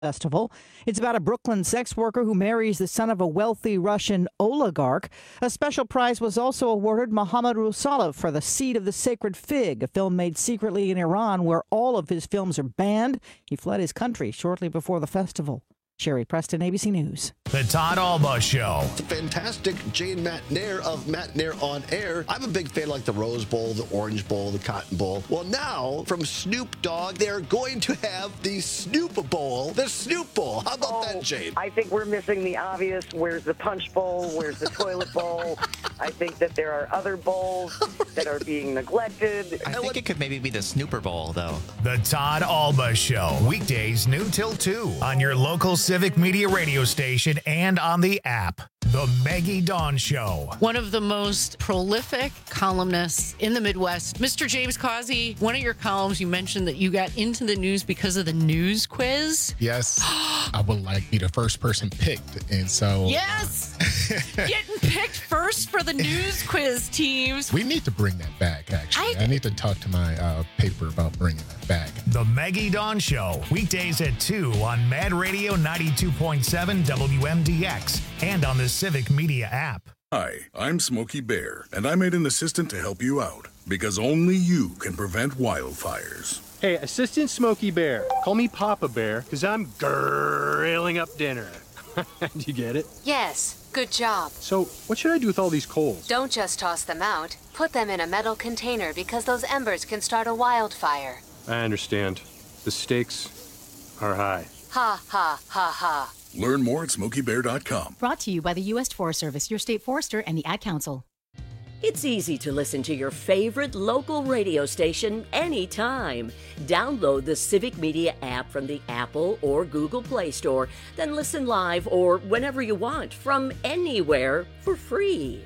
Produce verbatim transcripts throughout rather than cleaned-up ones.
Festival. It's about a Brooklyn sex worker who marries the son of a wealthy Russian oligarch. A special prize was also awarded Mohammad Rusalov for The Seed of the Sacred Fig, a film made secretly in Iran where all of his films are banned. He fled his country shortly before the festival. Sherry Preston, A B C News. The Todd Alba Show. It's a fantastic Jane Matt Nair of Matt Nair on Air. I'm a big fan like the Rose Bowl, the Orange Bowl, the Cotton Bowl. Well, now, from Snoop Dogg, they're going to have the Snoop Bowl, the Snoop Bowl. How about oh, that, Jane? I think we're missing the obvious. Where's the Punch Bowl? Where's the Toilet Bowl? I think that there are other bowls that are being neglected. I think it could maybe be the Snooper Bowl, though. The Todd Alba Show. Weekdays noon till two on your local Civic Media radio station and on the app. The Maggie Dawn Show. One of the most prolific columnists in the Midwest, Mister James Causey. One of your columns, you mentioned that you got into the news because of the news quiz. Yes. I would like to be the first person picked. And so. Yes. Getting picked first for the news quiz teams. We need to bring that back, actually. I, I need to talk to my uh, paper about bringing that back. The Maggie Dawn Show. Weekdays at two on Mad Radio ninety-two point seven W M D X and on the Civic Media app. Hi, I'm Smokey Bear, and I made an assistant to help you out, because only you can prevent wildfires. Hey, Assistant Smokey Bear, call me Papa Bear, because I'm grilling up dinner. Do you get it? Yes, good job. So, what should I do with all these coals? Don't just toss them out. Put them in a metal container, because those embers can start a wildfire. I understand. The stakes are high. Ha, ha, ha, ha. Learn more at smokey bear dot com. Brought to you by the U S Forest Service, your state forester, and the Ad Council. It's easy to listen to your favorite local radio station anytime. Download the Civic Media app from the Apple or Google Play Store, then listen live or whenever you want from anywhere for free.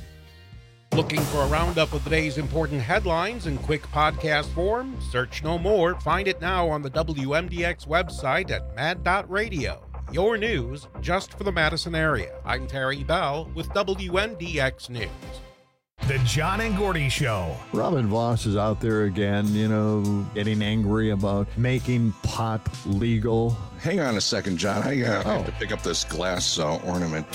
Looking for a roundup of the day's important headlines in quick podcast form? Search no more. Find it now on the W M D X website at mad dot radio. Your news just for the Madison area. I'm Terry Bell with W M D X News. The John and Gordy Show. Robin Voss is out there again, you know, getting angry about making pot legal. Hang on a second, John. I, uh, oh. I have to pick up this glass uh, ornament.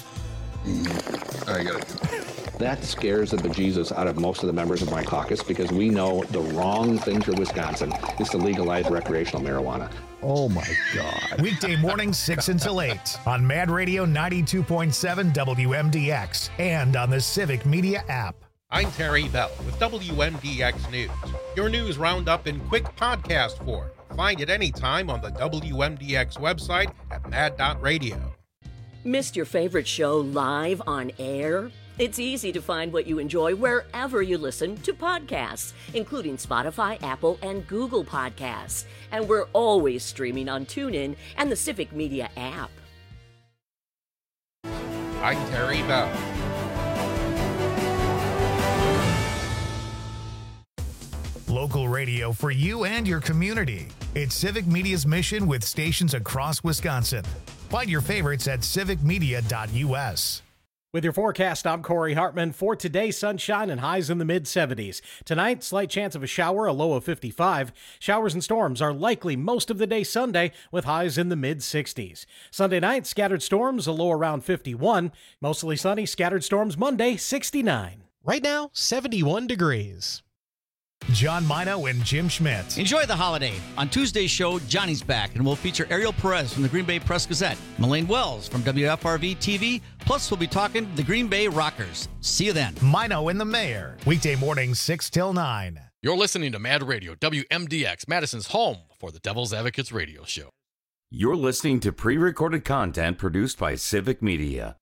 I gotta... That scares the bejesus out of most of the members of my caucus because we know the wrong thing for Wisconsin is to legalize recreational marijuana. Oh, my God. Weekday mornings, six until eight on Mad Radio ninety-two point seven W M D X and on the Civic Media app. I'm Terry Bell with W M D X News. Your news roundup in quick podcast form. Find it anytime on the W M D X website at mad dot radio. Missed your favorite show live on air? It's easy to find what you enjoy wherever you listen to podcasts, including Spotify, Apple, and Google Podcasts. And we're always streaming on TuneIn and the Civic Media app. I'm Terry Bell. Local radio for you and your community. It's Civic Media's mission with stations across Wisconsin. Find your favorites at civic media dot U S. With your forecast, I'm Corey Hartman. For today, sunshine and highs in the mid seventies. Tonight, slight chance of a shower, a low of fifty-five. Showers and storms are likely most of the day Sunday, with highs in the mid sixties. Sunday night, scattered storms, a low around fifty-one. Mostly sunny, scattered storms Monday, sixty-nine. Right now, seventy-one degrees. John Mino and Jim Schmidt. Enjoy the holiday. On Tuesday's show, Johnny's back, and we'll feature Ariel Perez from the Green Bay Press-Gazette, Melaine Wells from W F R V T V, plus we'll be talking the Green Bay Rockers. See you then. Mino and the Mayor. Weekday mornings, six till nine. You're listening to Mad Radio, W M D X, Madison's home for the Devil's Advocates radio show. You're listening to pre-recorded content produced by Civic Media.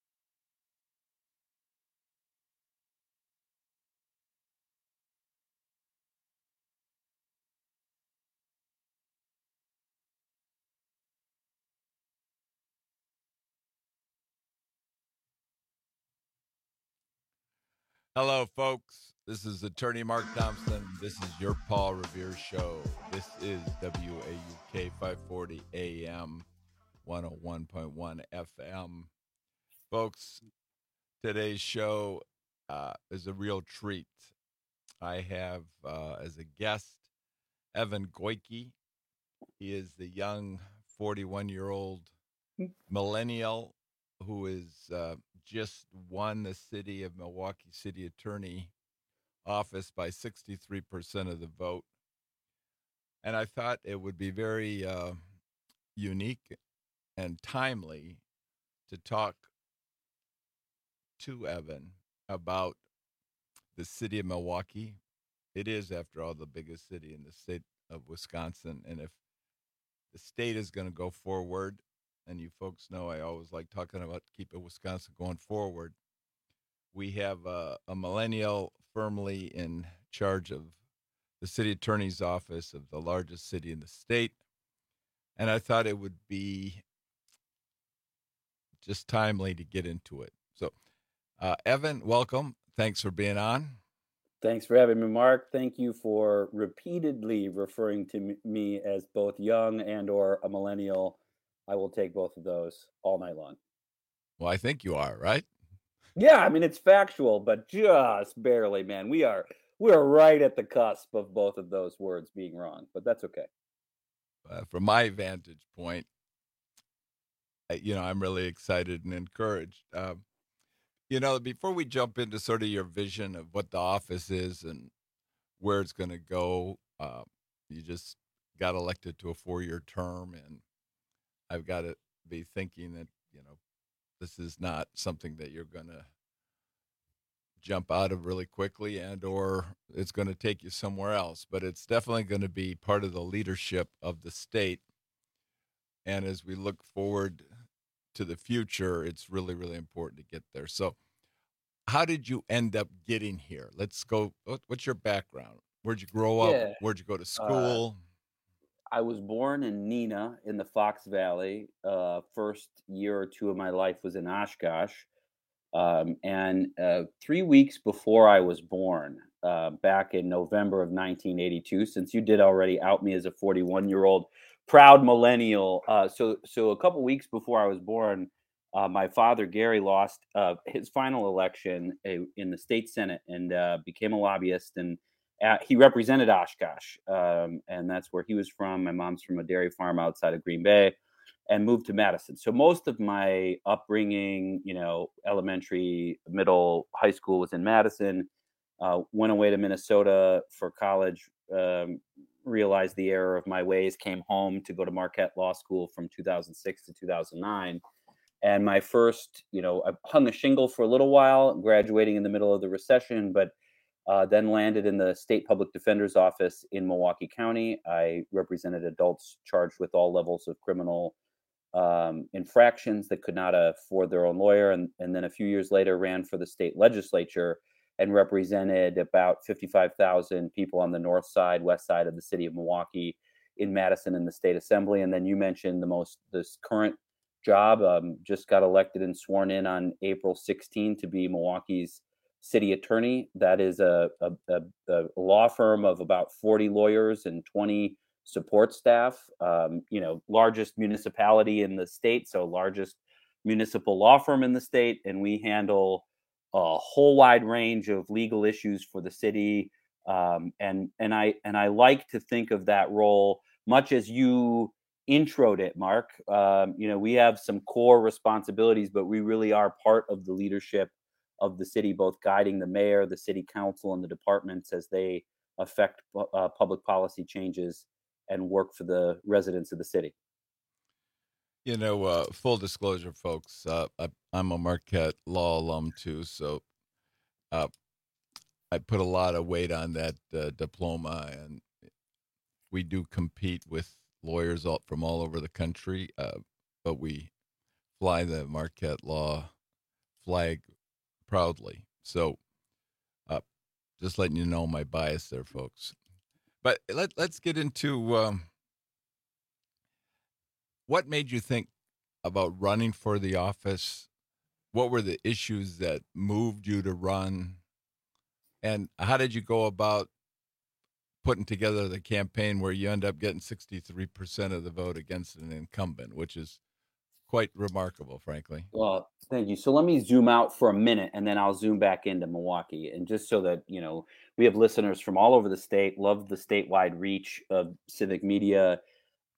Hello, folks. This is Attorney Mark Thompson. This is your Paul Revere Show. This is W A U K five forty A M, one oh one point one F M. Folks, today's show uh, is a real treat. I have uh, as a guest Evan Goyke. He is the young forty-one-year-old millennial who is uh, just won the city of Milwaukee City Attorney office by sixty-three percent of the vote. And I thought it would be very uh, unique and timely to talk to Evan about the city of Milwaukee. It is, after all, the biggest city in the state of Wisconsin. And if the state is going to go forward, and you folks know I always like talking about keeping Wisconsin going forward, we have uh, a millennial firmly in charge of the city attorney's office of the largest city in the state. And I thought it would be just timely to get into it. So, uh, Evan, welcome. Thanks for being on. Thanks for having me, Mark. Thank you for repeatedly referring to me as both young and or a millennial. I will take both of those all night long. Well, I think you are, right? Yeah, I mean, it's factual, but just barely, man. We are we are right at the cusp of both of those words being wrong, but that's okay. Uh, from my vantage point, you know, I'm really excited and encouraged. Um, you know, before we jump into sort of your vision of what the office is and where it's going to go, uh, you just got elected to a four-year term, and I've got to be thinking that, you know, this is not something that you're going to jump out of really quickly, and or it's going to take you somewhere else. But it's definitely going to be part of the leadership of the state. And as we look forward to the future, it's really, really important to get there. So how did you end up getting here? Let's go. What's your background? Where'd you grow up? Yeah. Where'd you go to school? Uh, I was born in Neenah in the Fox Valley. Uh, first year or two of my life was in Oshkosh. Um, and uh, three weeks before I was born, uh, back in November of nineteen eighty-two, since you did already out me as a forty-one-year-old proud millennial. Uh, so, so a couple weeks before I was born, uh, my father, Gary, lost uh, his final election uh, in the state Senate and uh, became a lobbyist. And uh, he represented Oshkosh, um, and that's where he was from. My mom's from a dairy farm outside of Green Bay, and moved to Madison. So most of my upbringing, you know, elementary, middle, high school was in Madison. Uh, went away to Minnesota for college, um, realized the error of my ways, came home to go to Marquette Law School from two thousand six to two thousand nine. And my first, you know, I hung a shingle for a little while, graduating in the middle of the recession, but uh, then landed in the state public defender's office in Milwaukee County. I represented adults charged with all levels of criminal um, infractions that could not afford their own lawyer. And, and then a few years later ran for the state legislature and represented about fifty-five thousand people on the north side, west side of the city of Milwaukee in Madison in the state assembly. And then you mentioned the most, this current job, um, just got elected and sworn in on April sixteenth to be Milwaukee's city attorney. That is a, a, a, a law firm of about forty lawyers and twenty support staff, um, you know, largest municipality in the state. So largest municipal law firm in the state. And we handle a whole wide range of legal issues for the city. Um, and, and I, and I like to think of that role much as you introed it, Mark. Um, you know, we have some core responsibilities, but we really are part of the leadership of the city, both guiding the mayor, the city council, and the departments as they affect uh, public policy changes and work for the residents of the city. You know, uh, full disclosure, folks, uh, I, I'm a Marquette Law alum too, so uh, I put a lot of weight on that uh, diploma, and we do compete with lawyers all, from all over the country, uh, but we fly the Marquette Law flag proudly. So uh, just letting you know my bias there, folks. But let, let's get into um, what made you think about running for the office? What were the issues that moved you to run? And how did you go about putting together the campaign where you end up getting sixty-three percent of the vote against an incumbent, which is quite remarkable, frankly? Well, thank you. So let me zoom out for a minute, and then I'll zoom back into Milwaukee. And just so that, you know, we have listeners from all over the state, love the statewide reach of Civic Media.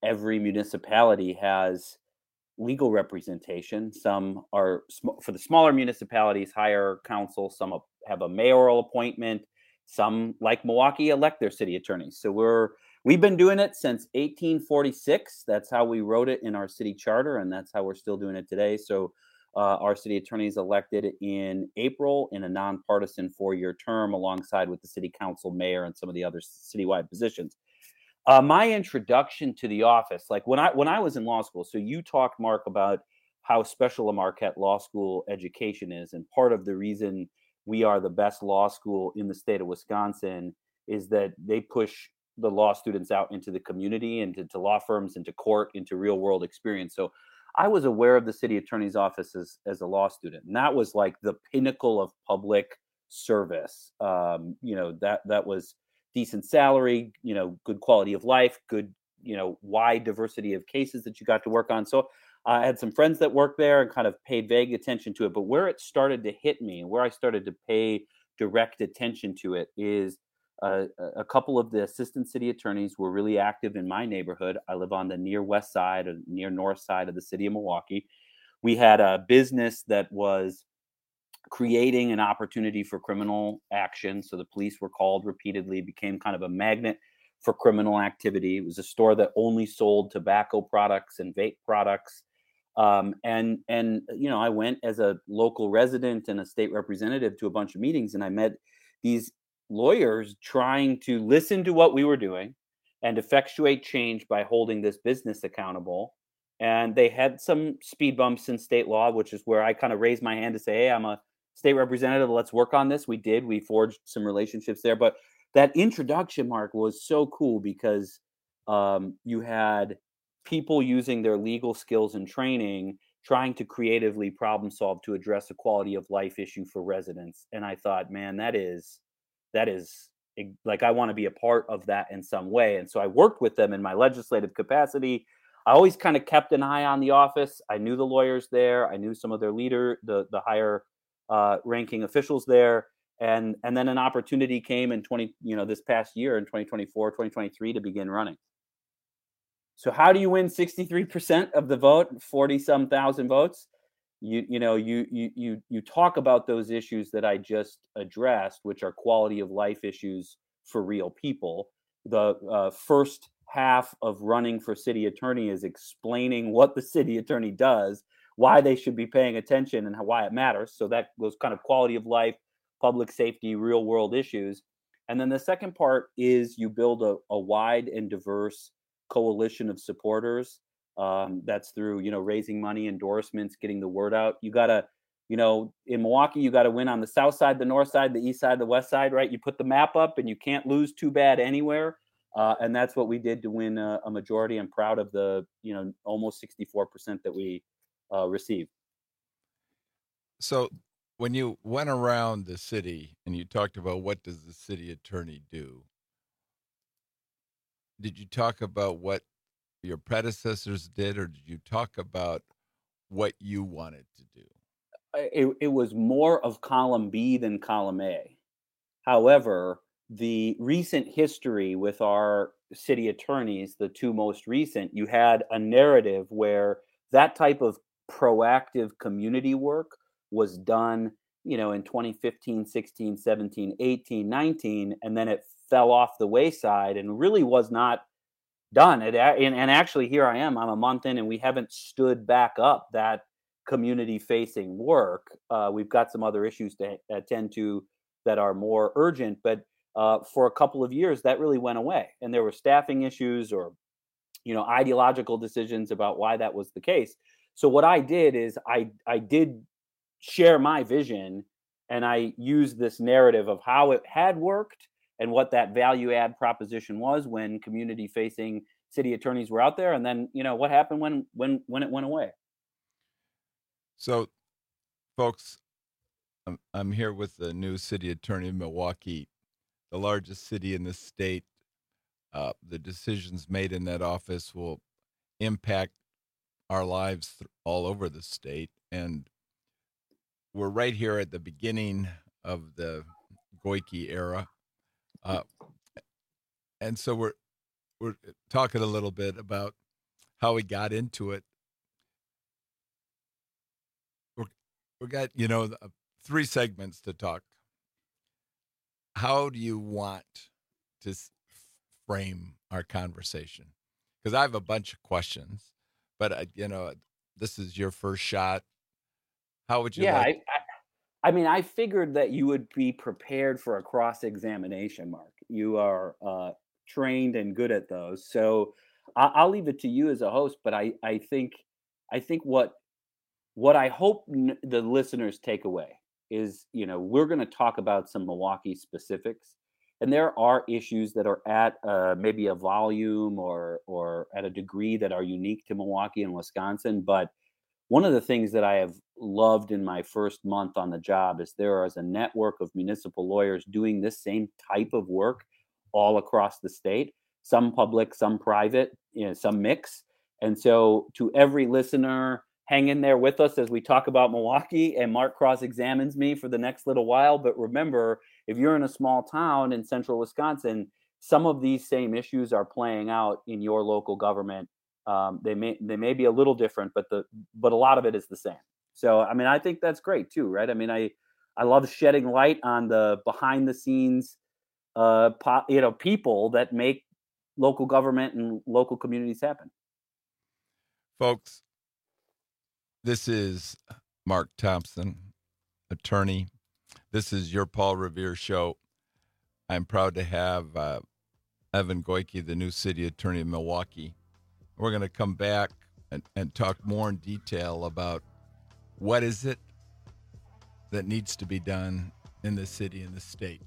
every municipality has legal representation. Some are, for the smaller municipalities, hire counsel. Some have a mayoral appointment. Some, like Milwaukee, elect their city attorneys. So we're we've been doing it since eighteen forty-six. That's how we wrote it in our city charter, and that's how we're still doing it today. So uh, our city attorney is elected in April in a nonpartisan four-year term, alongside with the city council, mayor, and some of the other citywide positions. Uh, my introduction to the office, like when I when I was in law school, so you talked, Mark, about how special a Marquette Law School education is, and part of the reason we are the best law school in the state of Wisconsin is that they push the law students out into the community, into to law firms, into court, into real world experience. So I was aware of the city attorney's office as, as a law student, and that was like the pinnacle of public service. Um, you know, that that was decent salary, you know, good quality of life, good, you know, wide diversity of cases that you got to work on. So uh, I had some friends that worked there and kind of paid vague attention to it. But where it started to hit me, where I started to pay direct attention to it, is uh, a couple of the assistant city attorneys were really active in my neighborhood. I live on the near west side or near north side of the city of Milwaukee. We had a business that was creating an opportunity for criminal action. So the police were called repeatedly, became kind of a magnet for criminal activity. It was a store that only sold tobacco products and vape products. Um, and, and, you know, I went as a local resident and a state representative to a bunch of meetings, and I met these lawyers trying to listen to what we were doing and effectuate change by holding this business accountable. And they had some speed bumps in state law, which is where I kind of raised my hand to say, hey, I'm a state representative. Let's work on this. We did. We forged some relationships there. But that introduction, Mark, was so cool because um, you had people using their legal skills and training, trying to creatively problem solve to address a quality of life issue for residents. And I thought, man, that is, that is like, I want to be a part of that in some way. And so I worked with them in my legislative capacity. I always kind of kept an eye on the office. I knew the lawyers there. I knew some of their leader, the, the higher uh, ranking officials there. And, and then an opportunity came in twenty, you know, this past year in twenty twenty-four, twenty twenty-three to begin running. So how do you win sixty-three percent of the vote, forty some thousand votes? You, you know, you, you, you, you talk about those issues that I just addressed, which are quality of life issues for real people. The uh, first half of running for city attorney is explaining what the city attorney does, why they should be paying attention, and how, why it matters. So that goes kind of quality of life, public safety, real world issues. And then the second part is you build a, a wide and diverse coalition of supporters. Um, that's through, you know, raising money, endorsements, getting the word out. You got to, you know, in Milwaukee, you got to win on the south side, the north side, the east side, the west side, right? You put the map up and you can't lose too bad anywhere. Uh, and that's what we did to win a, a majority. I'm proud of the, you know, almost sixty-four percent that we uh, received. So when you went around the city and you talked about what does the city attorney do, did you talk about what your predecessors did, or did you talk about what you wanted to do? It, it was more of column B than column A. However, the recent history with our city attorneys, the two most recent, you had a narrative where that type of proactive community work was done, you know, in twenty fifteen, sixteen, seventeen, eighteen, nineteen, and then it fell off the wayside and really was not done. It, and, and actually, here I am, I'm a month in, and we haven't stood back up that community-facing work. Uh, we've got some other issues to attend to that are more urgent, but uh, for a couple of years, that really went away. And there were staffing issues or, you know, ideological decisions about why that was the case. So what I did is I I did share my vision, and I used this narrative of how it had worked and what that value add proposition was when community facing city attorneys were out there. And then, you know, what happened when, when, when it went away. So folks, I'm, I'm here with the new city attorney of Milwaukee, the largest city in the state. Uh, the decisions made in that office will impact our lives th- all over the state. And we're right here at the beginning of the Goyke era. Uh, and so we're we're talking a little bit about how we got into it. We're, we got, you know, three segments to talk. How do you want to frame our conversation? Because I have a bunch of questions, but, uh, you know, this is your first shot. How would you yeah, like? I, I, I mean, I figured that you would be prepared for a cross-examination, Mark. You are uh, trained and good at those. So I, I'll leave it to you as a host, but I, I think I think what what I hope n- the listeners take away is, you know, we're going to talk about some Milwaukee specifics, and there are issues that are at uh, maybe a volume or or at a degree that are unique to Milwaukee and Wisconsin. But one of the things that I have loved in my first month on the job is there is a network of municipal lawyers doing this same type of work all across the state, some public, some private, you know, some mix. And so to every listener, hang in there with us as we talk about Milwaukee, and Mark cross-examines me for the next little while. But remember, if you're in a small town in central Wisconsin, some of these same issues are playing out in your local government. Um, they may they may be a little different, but the but a lot of it is the same. So I mean, I think that's great too, right? I mean, I I love shedding light on the behind the scenes, uh, po- you know, people that make local government and local communities happen. Folks, this is Mark Thompson, attorney. This is your Paul Revere Show. I'm proud to have uh, Evan Goyke, the new city attorney of Milwaukee. We're going to come back and, and talk more in detail about what is it that needs to be done in the city and the state.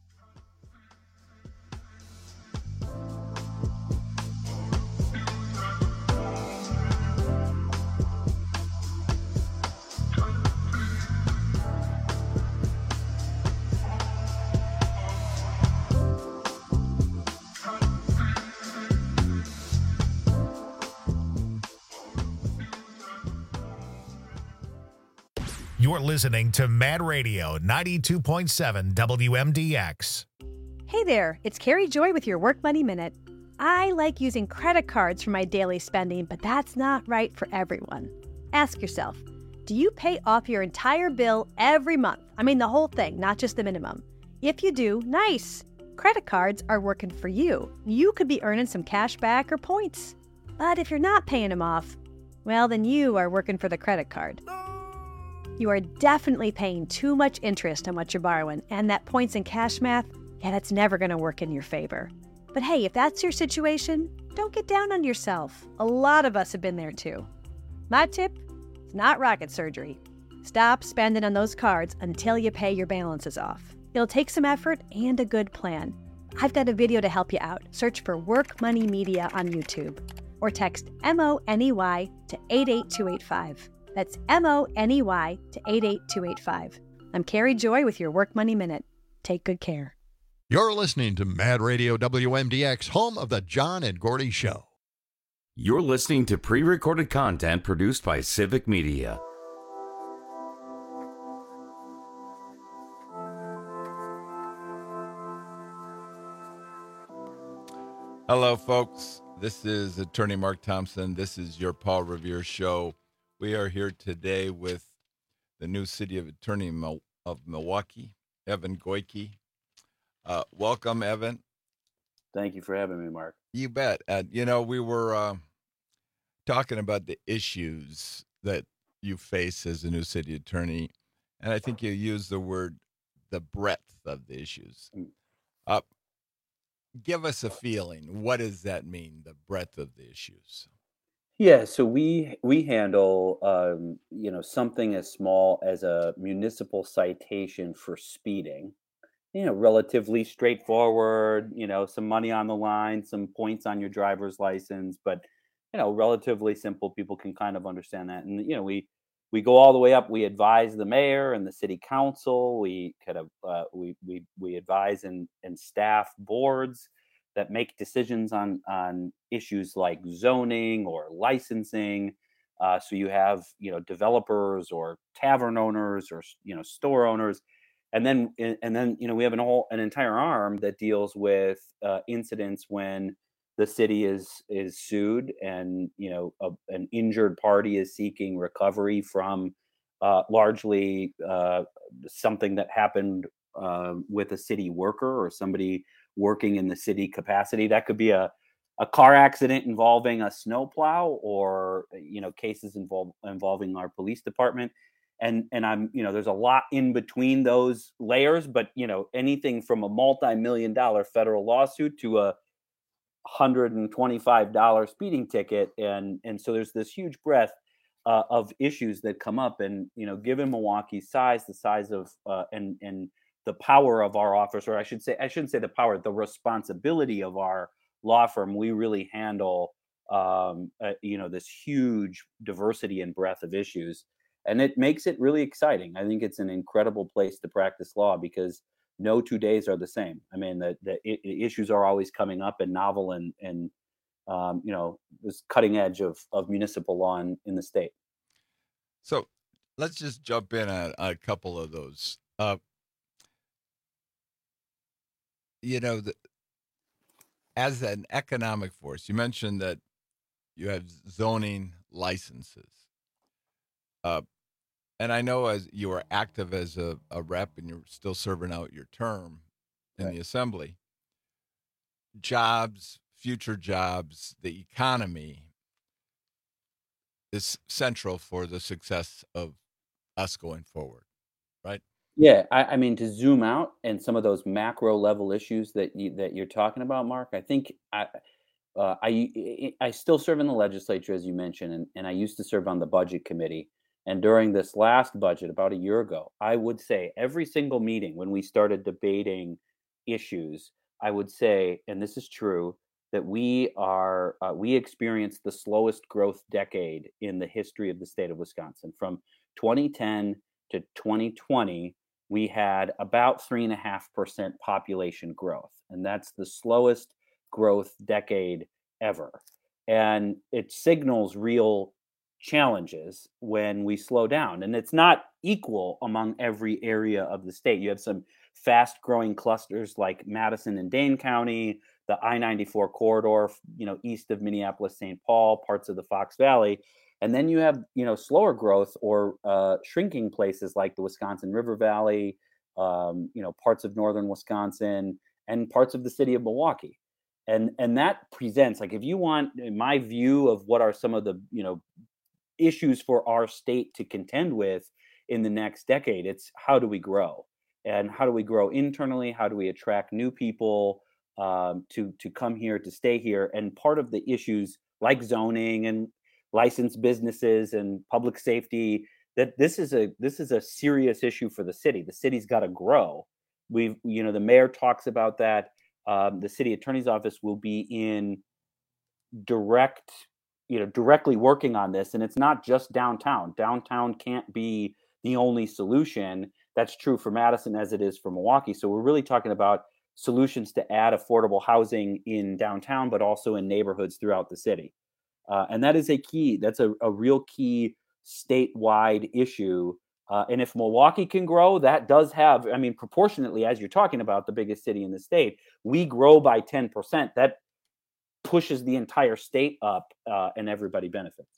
You're listening to Mad Radio ninety-two point seven W M D X. Hey there, it's Carrie Joy with your Work Money Minute. I like using credit cards for my daily spending, but that's not right for everyone. Ask yourself, do you pay off your entire bill every month? I mean the whole thing, not just the minimum. If you do, nice. Credit cards are working for you. You could be earning some cash back or points. But if you're not paying them off, well, then you are working for the credit card. You are definitely paying too much interest on what you're borrowing, and that points and cash math, yeah, that's never going to work in your favor. But hey, if that's your situation, don't get down on yourself. A lot of us have been there too. My tip, it's not rocket surgery. Stop spending on those cards until you pay your balances off. It'll take some effort and a good plan. I've got a video to help you out. Search for Work Money Media on YouTube or text M O N E Y to eight eight two eight five. That's M O N E Y to eight eight two eight five. I'm Carrie Joy with your Work Money Minute. Take good care. You're listening to Mad Radio W M D X, home of the John and Gordy Show. You're listening to pre-recorded content produced by Civic Media. Hello, folks. This is attorney Mark Thompson. This is your Paul Revere Show. We are here today with the new city of attorney of Milwaukee, Evan Goyke. Uh, welcome, Evan. Thank you for having me, Mark. You bet. Uh, you know, we were uh, talking about the issues that you face as a new city attorney, and I think you used the word the breadth of the issues. Uh, give us a feeling. What does that mean, the breadth of the issues? Yeah, so we we handle um, you know, something as small as a municipal citation for speeding. You know, relatively straightforward. You know, some money on the line, some points on your driver's license, but you know, relatively simple. People can kind of understand that, and you know, we we go all the way up. We advise the mayor and the city council. We kind of uh, we we we advise and and staff boards that make decisions on on issues like zoning or licensing. Uh, so you have, you know, developers or tavern owners or, you know, store owners. And then, and then, you know, we have an whole, an entire arm that deals with uh, incidents when the city is is sued, and you know a, an injured party is seeking recovery from uh, largely uh, something that happened uh, with a city worker or somebody working in the city capacity. That could be a a car accident involving a snowplow, or you know cases involve, involving our police department. And and I'm you know there's a lot in between those layers, but you know anything from a multi-million dollar federal lawsuit to a one hundred twenty-five dollars speeding ticket, and and so there's this huge breadth uh, of issues that come up. And you know given Milwaukee's size, the size of uh, and and the power of our office, or I should say I shouldn't say the power, the responsibility of our law firm, we really handle um, uh, you know this huge diversity and breadth of issues. And it makes it really exciting. I think it's an incredible place to practice law because no two days are the same. I mean, the, the, the issues are always coming up and novel, and and um, you know this cutting edge of of municipal law in, in the state. So let's just jump in on a couple of those. Uh, you know, the, as an economic force, you mentioned that you have zoning licenses. Uh, And I know as you are active as a, a rep and you're still serving out your term in Right. the assembly, jobs, future jobs, the economy is central for the success of us going forward, right? Yeah, I, I mean to zoom out and some of those macro level issues that you, that you're talking about, Mark. I think I uh, I I still serve in the legislature, as you mentioned, and, and I used to serve on the budget committee. And during this last budget, about a year ago, I would say every single meeting when we started debating issues, I would say, and this is true, that we are uh, we experienced the slowest growth decade in the history of the state of Wisconsin. From twenty ten to twenty twenty, we had about three and a half percent population growth, and that's the slowest growth decade ever. And it signals real challenges when we slow down, and it's not equal among every area of the state. You have some fast growing clusters like Madison and Dane County, the I ninety-four corridor, you know, east of Minneapolis, Saint Paul, parts of the Fox Valley. And then you have, you know, slower growth or uh, shrinking places like the Wisconsin River Valley, um, you know, parts of northern Wisconsin and parts of the city of Milwaukee. And and that presents, like, if you want my view of what are some of the, you know, issues for our state to contend with in the next decade, it's how do we grow, and how do we grow internally? How do we attract new people um, to to come here, to stay here? And part of the issues like zoning and licensed businesses and public safety, that this is a this is a serious issue for the city. The city's got to grow. We've, you know, the mayor talks about that. Um, the city attorney's office will be in direct, you know, directly working on this. And it's not just downtown. Downtown can't be the only solution. That's true for Madison as it is for Milwaukee. So we're really talking about solutions to add affordable housing in downtown, but also in neighborhoods throughout the city. Uh, and that is a key, that's a, a real key statewide issue. Uh, and if Milwaukee can grow, that does have, I mean, proportionately, as you're talking about the biggest city in the state, we grow by ten percent. That pushes the entire state up, uh, and everybody benefits.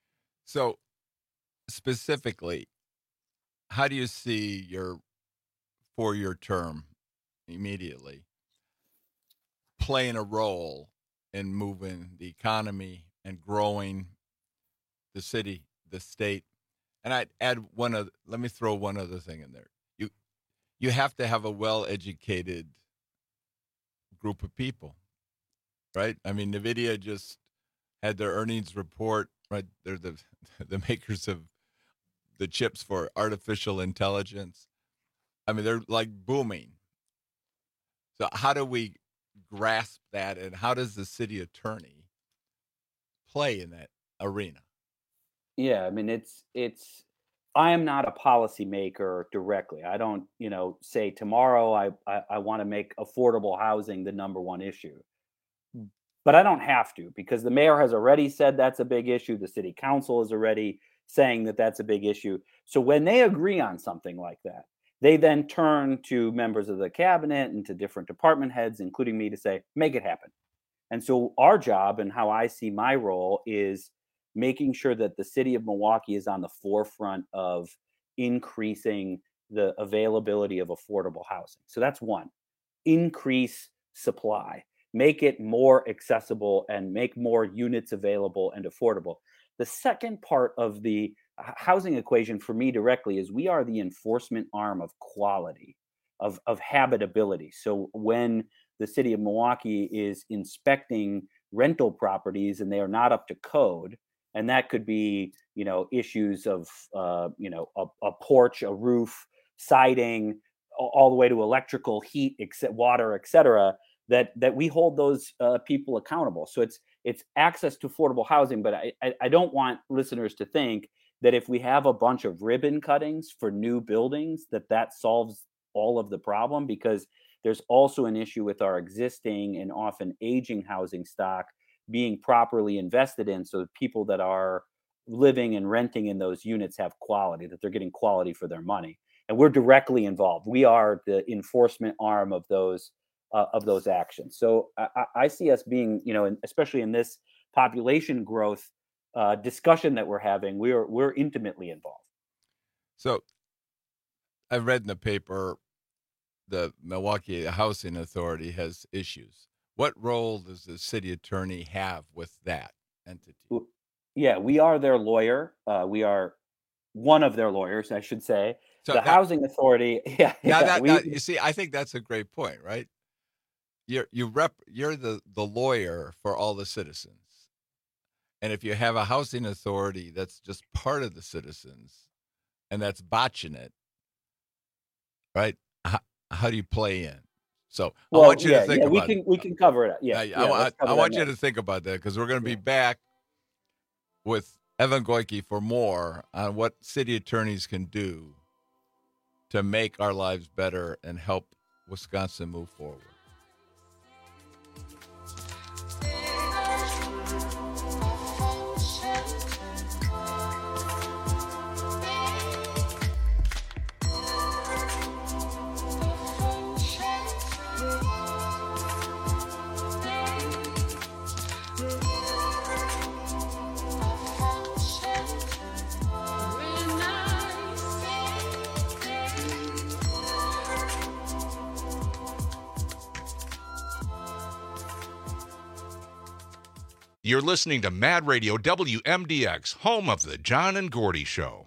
So specifically, how do you see your four-year term immediately playing a role in moving the economy and growing the city, the state? And I'd add one other, let me throw one other thing in there. You you have to have a well-educated group of people, right? I mean, NVIDIA just had their earnings report, right? They're the the makers of the chips for artificial intelligence. I mean, they're like booming. So how do we grasp that, and how does the city attorney play in that arena? Yeah, I mean, it's it's. I am not a policymaker directly. I don't, you know, say tomorrow I I, I want to make affordable housing the number one issue. But I don't have to, because the mayor has already said that's a big issue. The city council is already saying that that's a big issue. So when they agree on something like that, they then turn to members of the cabinet and to different department heads, including me, to say, make it happen. And so our job and how I see my role is making sure that the city of Milwaukee is on the forefront of increasing the availability of affordable housing. So that's one. Increase supply, make it more accessible and make more units available and affordable. The second part of the housing equation for me directly is we are the enforcement arm of quality, of, of habitability. So when the city of Milwaukee is inspecting rental properties and they are not up to code, and that could be, you know, issues of, uh, you know, a, a porch, a roof, siding, all the way to electrical, heat, except water, et cetera, that that we hold those uh, people accountable. So it's it's access to affordable housing, but I, I I don't want listeners to think that if we have a bunch of ribbon cuttings for new buildings, that that solves all of the problem, because there's also an issue with our existing and often aging housing stock being properly invested in, so that people that are living and renting in those units have quality, that they're getting quality for their money. And we're directly involved. We are the enforcement arm of those uh, of those actions. So I, I see us being, you know, in, especially in this population growth uh, discussion that we're having, we're we're intimately involved. So I read in the paper the Milwaukee Housing Authority has issues. What role does the city attorney have with that entity? Yeah, we are their lawyer. Uh, we are one of their lawyers, I should say. So the that, Housing Authority. Yeah, now yeah, that, we, now, you see, I think that's a great point, right? You're you rep you're the, the lawyer for all the citizens, and if you have a housing authority that's just part of the citizens, and that's botching it, right? How, how do you play in? So well, I want you yeah, to think yeah, about we can it. we can cover it. Yeah, I, yeah I, I, I want you next. to think about that, because we're going to be back with Evan Goyke for more on what city attorneys can do to make our lives better and help Wisconsin move forward. You're listening to Mad Radio W M D X, home of the John and Gordy Show.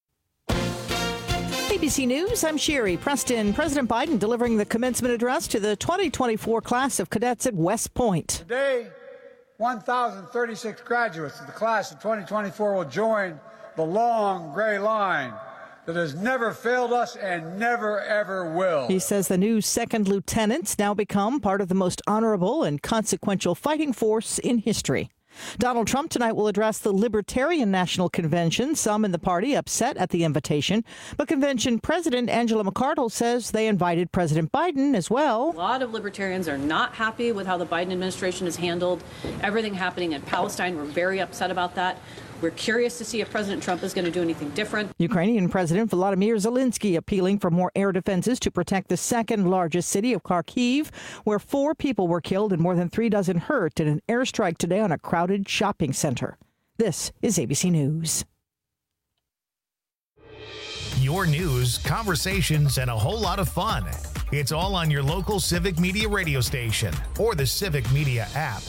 A B C News, I'm Sherry Preston. President Biden delivering the commencement address to the twenty twenty-four class of cadets at West Point. Today, one thousand thirty-six graduates of the class of twenty twenty-four will join the long gray line that has never failed us and never, ever will. He says the new second lieutenants now become part of the most honorable and consequential fighting force in history. Donald Trump tonight will address the Libertarian National Convention. Some in the party upset at the invitation, but convention president Angela McArdle says they invited President Biden as well. A lot of libertarians are not happy with how the Biden administration has handled everything happening in Palestine. We're very upset about that. We're curious to see if President Trump is going to do anything different. Ukrainian President Volodymyr Zelensky appealing for more air defenses to protect the second largest city of Kharkiv, where four people were killed and more than three dozen hurt in an airstrike today on a crowded shopping center. This is A B C News. Your news, conversations, and a whole lot of fun. It's all on your local Civic Media radio station or the Civic Media app.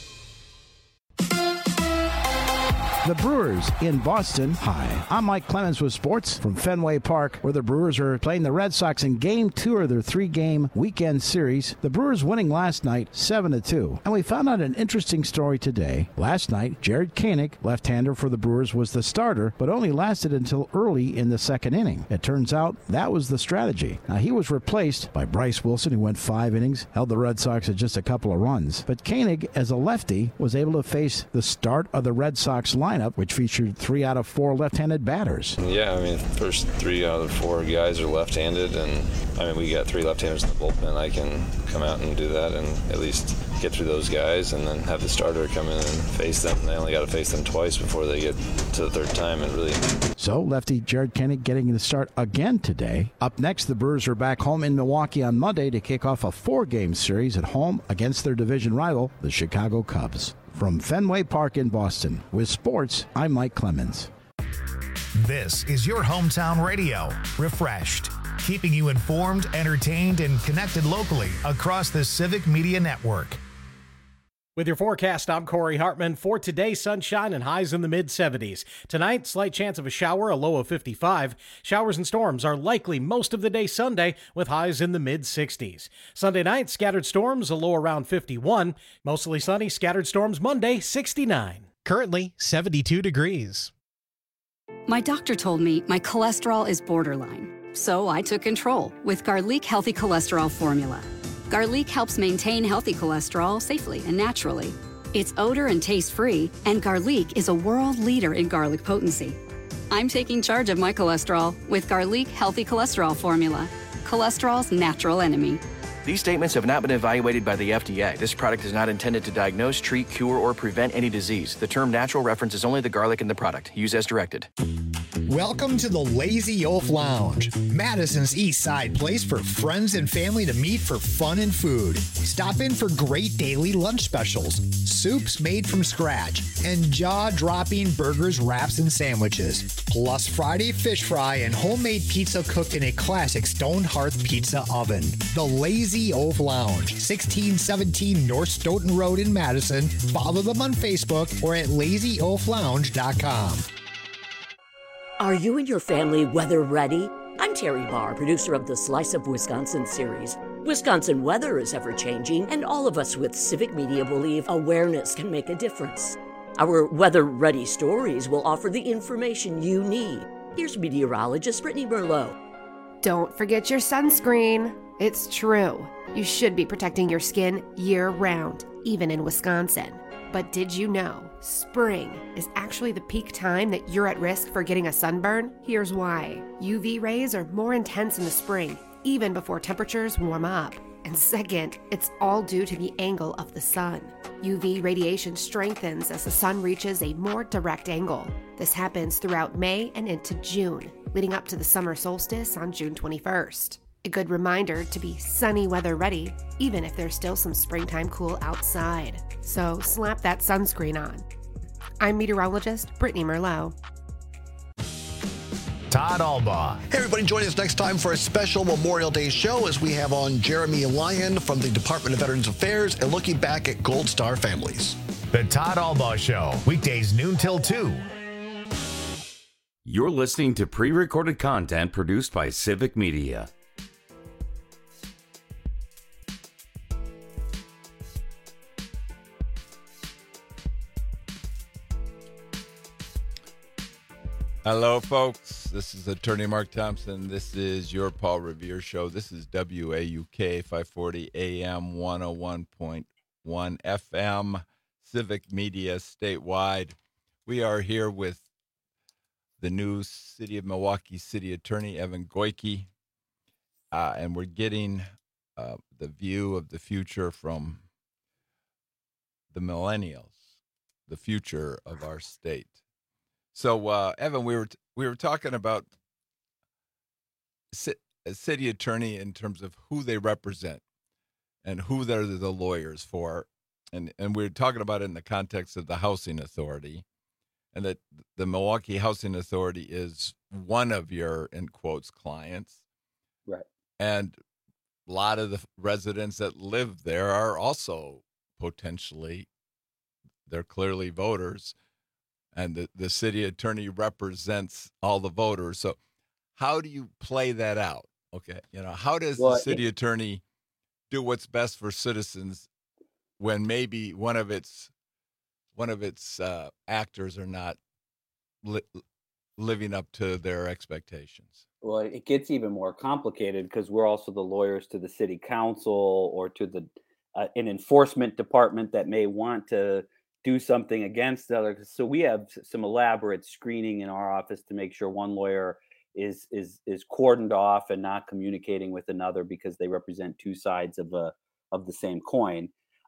The Brewers in Boston. Hi, I'm Mike Clemens with sports from Fenway Park, where the Brewers are playing the Red Sox in Game two of their three-game weekend series. The Brewers winning last night seven to two. And we found out an interesting story today. Last night, Jared Koenig, left-hander for the Brewers, was the starter, but only lasted until early in the second inning. It turns out that was the strategy. Now, he was replaced by Bryce Wilson, who went five innings, held the Red Sox at just a couple of runs. But Koenig, as a lefty, was able to face the start of the Red Sox lineup, which featured three out of four left-handed batters. Yeah, I mean, first three out of four guys are left-handed, and I mean, we got three left-handers in the bullpen. I can come out and do that and at least get through those guys and then have the starter come in and face them. They only got to face them twice before they get to the third time. And really. So lefty Jared Koenig getting the start again today. Up next, the Brewers are back home in Milwaukee on Monday to kick off a four-game series at home against their division rival, the Chicago Cubs. From Fenway Park in Boston, with sports, I'm Mike Clemens. This is your hometown radio, Refreshed, keeping you informed, entertained, and connected locally across the Civic Media Network. With your forecast, I'm Corey Hartman. For today, sunshine and highs in the mid seventies. Tonight, slight chance of a shower, a low of fifty-five. Showers and storms are likely most of the day Sunday, with highs in the mid sixties. Sunday night, scattered storms, a low around fifty-one. Mostly sunny, scattered storms Monday, sixty-nine. Currently, seventy-two degrees. My doctor told me my cholesterol is borderline, so I took control with Garlic Healthy Cholesterol Formula. Garlic helps maintain healthy cholesterol safely and naturally. It's odor and taste-free, and Garlic is a world leader in garlic potency. I'm taking charge of my cholesterol with Garlic Healthy Cholesterol Formula, cholesterol's natural enemy. These statements have not been evaluated by the F D A. This product is not intended to diagnose, treat, cure, or prevent any disease. The term natural references only the garlic in the product. Use as directed. Welcome to the Lazy Oaf Lounge, Madison's East Side place for friends and family to meet for fun and food. Stop in for great daily lunch specials, soups made from scratch, and jaw-dropping burgers, wraps, and sandwiches. Plus Friday fish fry and homemade pizza cooked in a classic stone hearth pizza oven. The Lazy Oaf Lounge, sixteen seventeen North Stoughton Road in Madison. Follow them on Facebook or at lazy oaf lounge dot com. Are you and your family weather ready? I'm Terry Barr, producer of the Slice of Wisconsin series. Wisconsin weather is ever-changing, and all of us with Civic Media believe awareness can make a difference. Our weather-ready stories will offer the information you need. Here's meteorologist Brittany Merlot. Don't forget your sunscreen. It's true. You should be protecting your skin year-round, even in Wisconsin. But did you know spring is actually the peak time that you're at risk for getting a sunburn? Here's why. U V rays are more intense in the spring, even before temperatures warm up. And second, it's all due to the angle of the sun. U V radiation strengthens as the sun reaches a more direct angle. This happens throughout May and into June, leading up to the summer solstice on June twenty-first. A good reminder to be sunny weather ready, even if there's still some springtime cool outside. So slap that sunscreen on. I'm meteorologist Brittany Merlot. Todd Albaugh. Hey, everybody, join us next time for a special Memorial Day show as we have on Jeremy Lyon from the Department of Veterans Affairs and looking back at Gold Star families. The Todd Albaugh Show, weekdays noon till two. You're listening to pre-recorded content produced by Civic Media. Hello, folks. This is Attorney Mark Thompson. This is your Paul Revere Show. This is W A U K five forty A M one oh one point one F M, Civic Media statewide. We are here with the new City of Milwaukee City Attorney, Evan Goyke, uh, and we're getting uh, the view of the future from the millennials, the future of our state. So, uh, Evan, we were t- we were talking about ci- a city attorney in terms of who they represent and who they're the lawyers for, and and we were talking about it in the context of the Housing Authority, and that the Milwaukee Housing Authority is one of your, in quotes, clients, right? And a lot of the residents that live there are also potentially, they're clearly voters. And the, the city attorney represents all the voters. So how do you play that out? Okay. You know, how does well, the city it, attorney do what's best for citizens when maybe one of its one of its uh, actors are not li- living up to their expectations? Well, it gets even more complicated because we're also the lawyers to the city council or to the uh, an enforcement department that may want to do something against the other. So we have some elaborate screening in our office to make sure one lawyer is is is cordoned off and not communicating with another because they represent two sides of a of the same coin.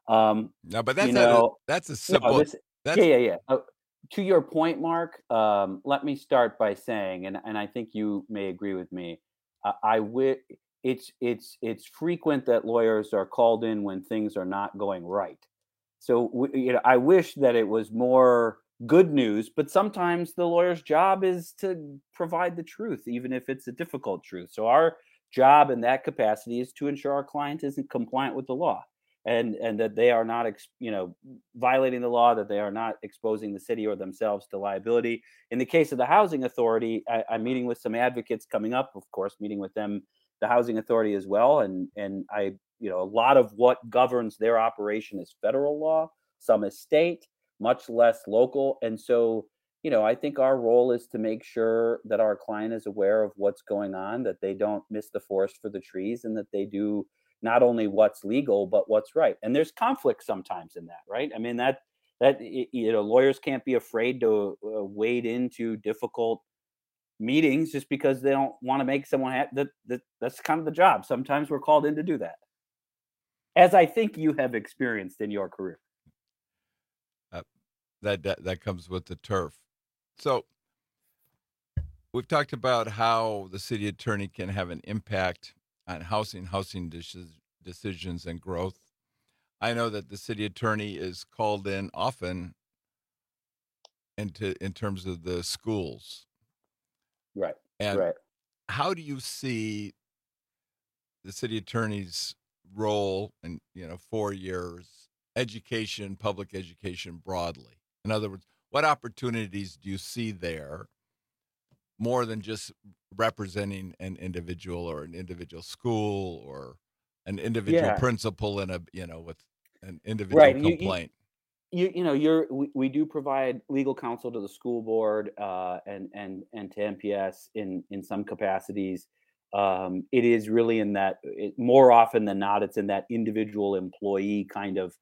Um, no, but that's you not know, a, that's a simple. no, this, that's, yeah, yeah, yeah. Uh, to your point, Mark, um, let me start by saying, and, and I think you may agree with me. Uh, I wi- it's it's it's frequent that lawyers are called in when things are not going right. So w- you know, I wish that it was more good news, but sometimes the lawyer's job is to provide the truth, even if it's a difficult truth. So our job in that capacity is to ensure our client isn't compliant with the law, and and that they are not, ex- you know, violating the law, that they are not exposing the city or themselves to liability. In the case of the housing authority, I, I'm meeting with some advocates coming up, of course, meeting with them, the housing authority as well, and and I, you know, a lot of what governs their operation is federal law, some is state, much less local, and so. You know, I think our role is to make sure that our client is aware of what's going on, that they don't miss the forest for the trees, and that they do not only what's legal but what's right. And there's conflict sometimes in that, right? I mean, that that you know, lawyers can't be afraid to uh, wade into difficult meetings just because they don't want to make someone happy. That, that that's kind of the job. Sometimes we're called in to do that, as I think you have experienced in your career. Uh, that, that that comes with the turf. So we've talked about how the city attorney can have an impact on housing, housing decisions and growth. I know that the city attorney is called in often into in terms of the schools. Right. And right. how do you see the city attorney's role in, you know, four years, education, public education broadly? In other words, what opportunities do you see there more than just representing an individual or an individual school or an individual Yeah. principal in a, you know, with an individual Right. You, you, complaint? you you know you're we, we do provide legal counsel to the school board uh, and and and to M P S in in some capacities. Um, it is really in that it, more often than not, it's in that individual employee kind of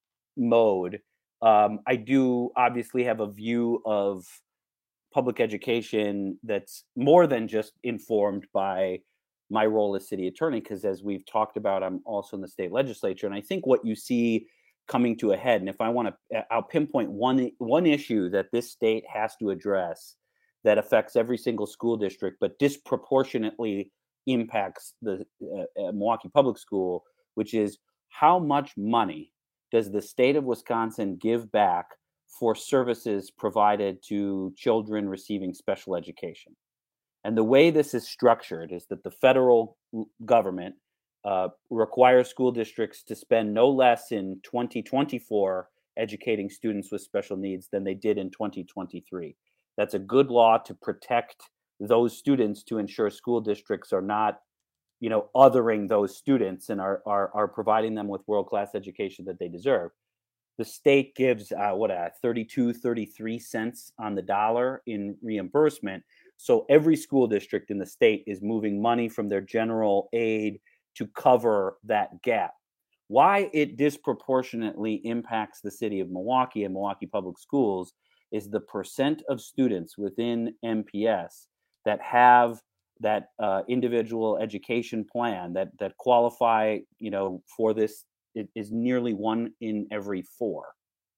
mode. Um, I do obviously have a view of public education that's more than just informed by my role as city attorney, because as we've talked about, I'm also in the state legislature, and I think what you see coming to a head, and if I want to, I'll pinpoint one one issue that this state has to address that affects every single school district, but disproportionately impacts the uh, uh, Milwaukee Public School, which is how much money does the state of Wisconsin give back for services provided to children receiving special education. And the way this is structured is that the federal government uh, requires school districts to spend no less in twenty twenty-four educating students with special needs than they did in twenty twenty-three. That's a good law to protect those students, to ensure school districts are not, you know, othering those students and are are, are providing them with world-class education that they deserve. The state gives uh, what uh, thirty-two, thirty-three cents on the dollar in reimbursement. So every school district in the state is moving money from their general aid to cover that gap. Why it disproportionately impacts the city of Milwaukee and Milwaukee Public Schools is the percent of students within M P S that have that uh, individual education plan that that qualify, you know, for this. It is nearly one in every four.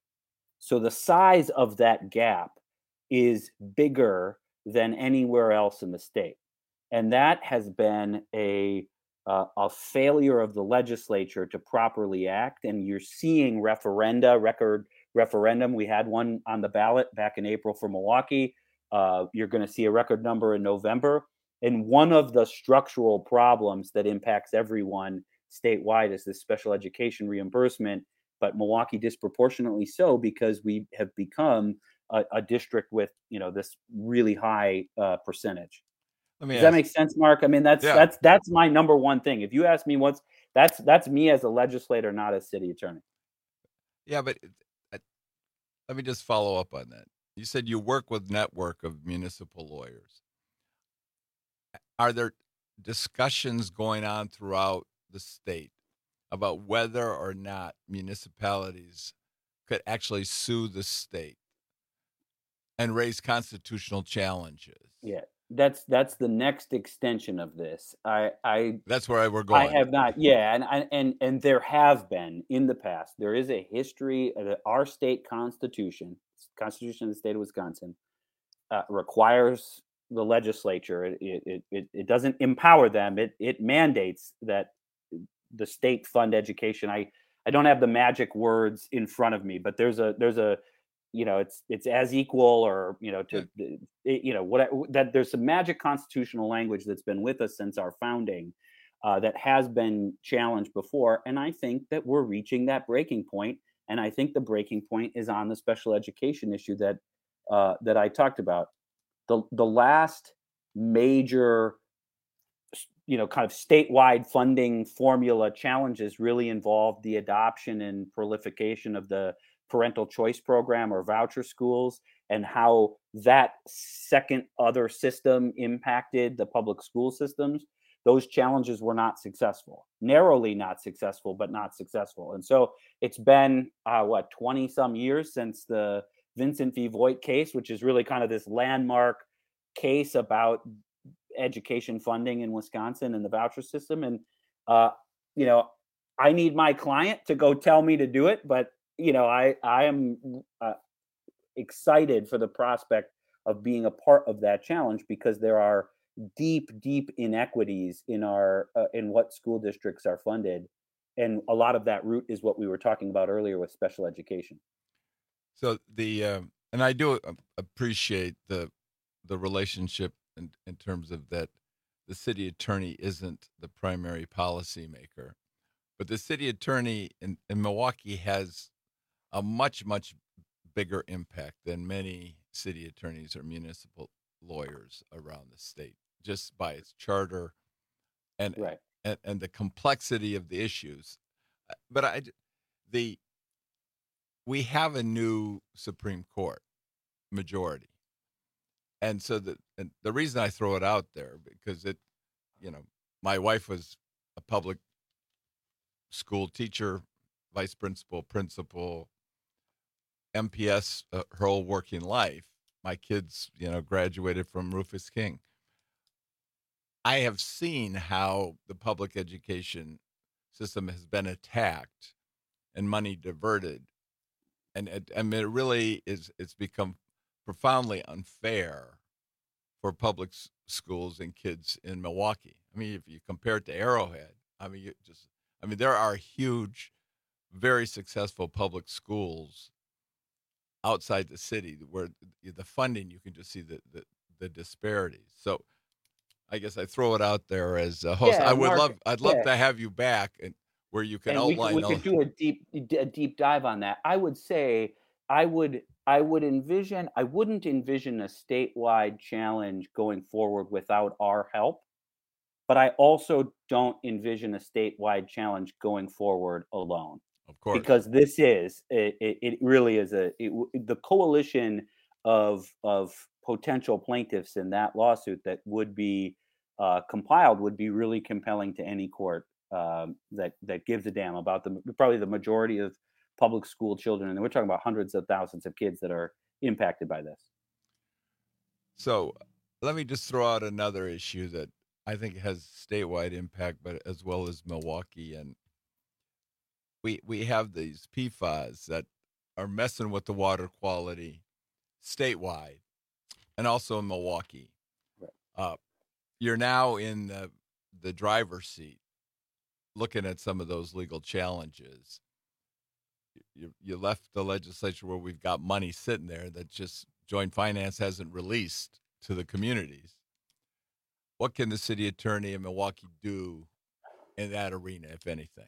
So the size of that gap is bigger than anywhere else in the state. And that has been a, uh, a failure of the legislature to properly act. And you're seeing referenda, record referendum. We had one on the ballot back in April for Milwaukee. Uh, you're going to see a record number in November. And one of the structural problems that impacts everyone statewide is this special education reimbursement, but Milwaukee disproportionately so, because we have become a, a district with, you know, this really high uh, percentage. Does ask, that make sense, Mark? I mean, that's yeah. that's that's my number one thing. If you ask me what's that's that's me as a legislator, not as city attorney. Yeah, but uh, let me just follow up on that. You said you work with network of municipal lawyers. Are there discussions going on throughout the state about whether or not municipalities could actually sue the state and raise constitutional challenges? Yeah, That's that's the next extension of this. I I That's where I, we're going. I have not, yeah, and and and and there have been in the past. There is a history. Of our state constitution, Constitution of the state of Wisconsin, uh, requires the legislature. It, it it it doesn't empower them. It it mandates that the state fund education. I I don't have the magic words in front of me, but there's a there's a you know it's it's as equal, or you know to yeah. it, you know what that there's some magic constitutional language that's been with us since our founding, uh, that has been challenged before, and I think that we're reaching that breaking point. And I think the breaking point is on the special education issue that uh, that I talked about. The the last major, you know, kind of statewide funding formula challenges really involved the adoption and proliferation of the parental choice program or voucher schools, and how that second other system impacted the public school systems. Those challenges were not successful, narrowly not successful, but not successful. And so it's been, uh, what, twenty some years since the Vincent v. Voigt case, which is really kind of this landmark case about education funding in Wisconsin and the voucher system. And, uh, you know, I need my client to go tell me to do it. But, you know, I, I am uh, excited for the prospect of being a part of that challenge, because there are deep, deep inequities in our uh, in what school districts are funded, and a lot of that root is what we were talking about earlier with special education. So the uh, and I do appreciate the the relationship in, in terms of that the city attorney isn't the primary policymaker, but the city attorney in, in Milwaukee has a much much bigger impact than many city attorneys or municipal lawyers around the state, just by its charter and, right. and and the complexity of the issues. But I, the we have a new Supreme Court majority, and so the and the reason I throw it out there, because it, you know, my wife was a public school teacher, vice principal, principal, M P S uh, her whole working life. My kids, you know, graduated from Rufus King. I have seen how the public education system has been attacked and money diverted. And it, I mean, it really is, it's become profoundly unfair for public s- schools and kids in Milwaukee. I mean, if you compare it to Arrowhead, I mean, you just, I mean, there are huge, very successful public schools outside the city where the funding, you can just see the, the, the disparities. So I guess I throw it out there as a host. Yeah, I would Mark, love, I'd love yeah. to have you back and where you can and we, outline. we all, could do a deep, a deep dive on that. I would say, I would, I would envision, I wouldn't envision a statewide challenge going forward without our help, but I also don't envision a statewide challenge going forward alone. Of course, because this is it, it, it really is a it, the coalition of of potential plaintiffs in that lawsuit that would be uh, compiled would be really compelling to any court um, that that gives a damn about the probably the majority of public school children, and we're talking about hundreds of thousands of kids that are impacted by this. So let me just throw out another issue that I think has statewide impact, but as well as Milwaukee. And we we have these P FAS that are messing with the water quality statewide and also in Milwaukee. Right. Uh, you're now in the, the driver's seat looking at some of those legal challenges. You, you left the legislature where we've got money sitting there that just joint finance hasn't released to the communities. What can the city attorney in Milwaukee do in that arena, if anything?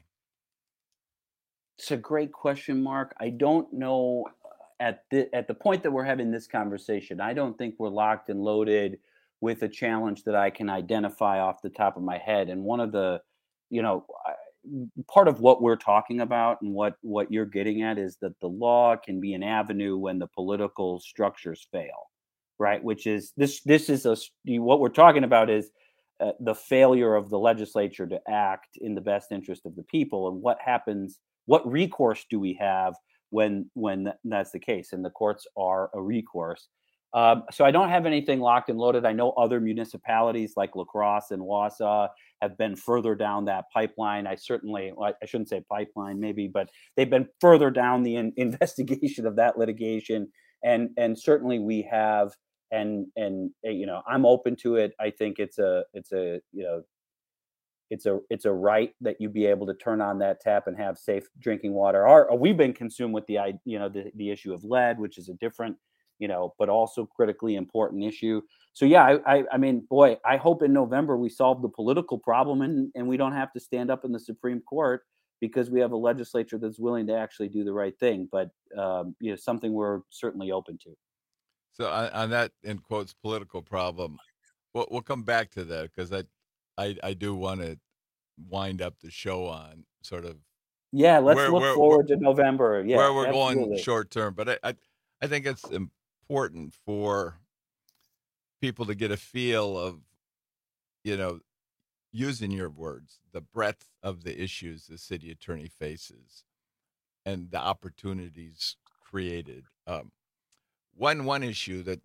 It's a great question, Mark. I don't know at the at the point that we're having this conversation. I don't think we're locked and loaded with a challenge that I can identify off the top of my head. And one of the, you know, part of what we're talking about and what what you're getting at is that the law can be an avenue when the political structures fail, right? Which is this this is a what we're talking about is uh, the failure of the legislature to act in the best interest of the people, and what happens. What recourse do we have when when that's the case? And the courts are a recourse. Um, so I don't have anything locked and loaded. I know other municipalities like La Crosse and Wausau have been further down that pipeline. I certainly, well, I shouldn't say pipeline maybe, but they've been further down the in- investigation of that litigation. And, and certainly we have, and, and, you know, I'm open to it. I think it's a, it's a, you know, it's a, it's a right that you be able to turn on that tap and have safe drinking water. Our, we've been consumed with the, you know, the, the issue of lead, which is a different, you know, but also critically important issue. So, yeah, I, I, I mean, boy, I hope in November we solve the political problem and, and we don't have to stand up in the Supreme Court because we have a legislature that's willing to actually do the right thing. But, um, you know, something we're certainly open to. So on, on that, in quotes, political problem, we'll, we'll come back to that because I, I, I do want to wind up the show on sort of. Yeah, let's where, look where, forward where, to November. Yeah, where we're absolutely. going short term. But I, I, I think it's important for people to get a feel of, you know, using your words, the breadth of the issues the city attorney faces and the opportunities created. Um, one, one issue that